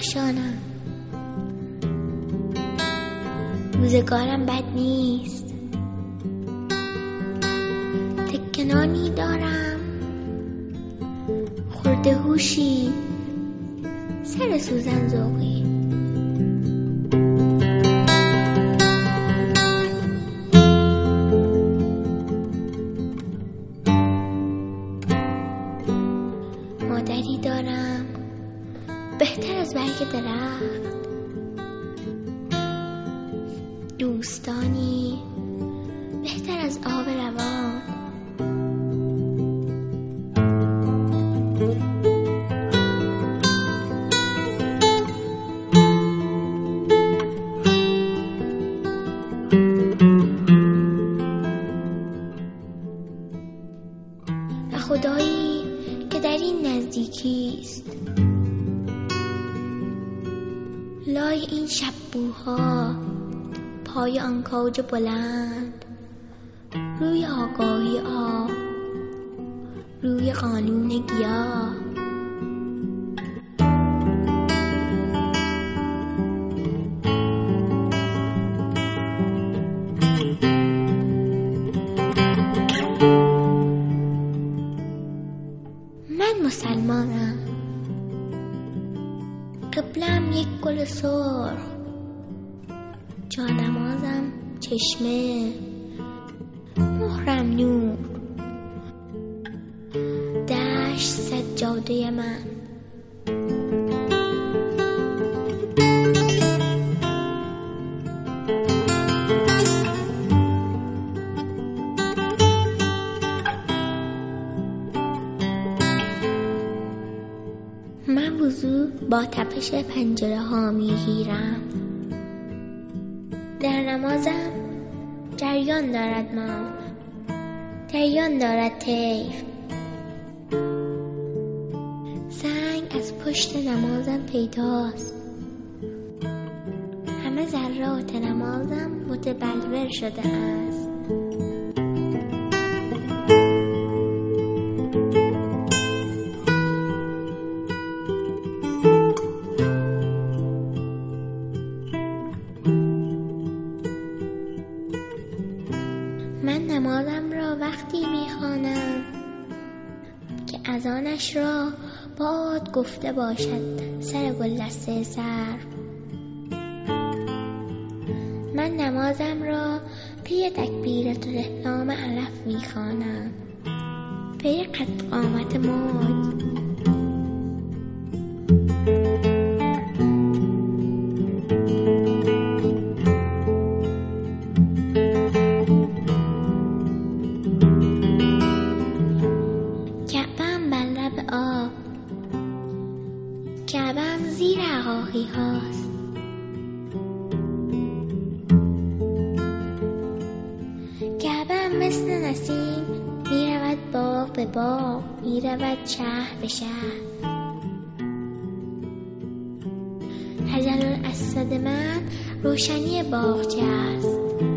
کاشانم. روزگارم بد نیست، تکنانی دارم، خورده هوشی، سر سوزن ذوقی. مادری دارم بهتر از برگ درخت، دوستانی بهتر از آب روان. و خدایی که در این نزدیکی است، لای این شب‌بوها، پای آن کاج بلند، روی آگاهی آب، روی قانون گیاه. من مسلمانم، قبلم یک گل سرخ، جانمازم چشمه، مهرم نور، دشت سجاده من. من وضو با تپش پنجره ها میگیرم. در نمازم جریان دارد ما، جریان دارد طیف. سنگ از پشت نمازم پیداست، همه ذرات نمازم متبلور شده است. من نمازم را وقتی میخوانم که اذانش را باد گفته باشد سر گلدسته سر. من نمازم را پی تکبیرة الاحرام علف میخوانم، پی قد قامت موج. کعبه‌ام زیر عقاقی هاست، کعبه‌ام مثل نسیم می رود باغ به باغ، می رود شهر به شهر. حجر الاسود من روشنی باغچه است،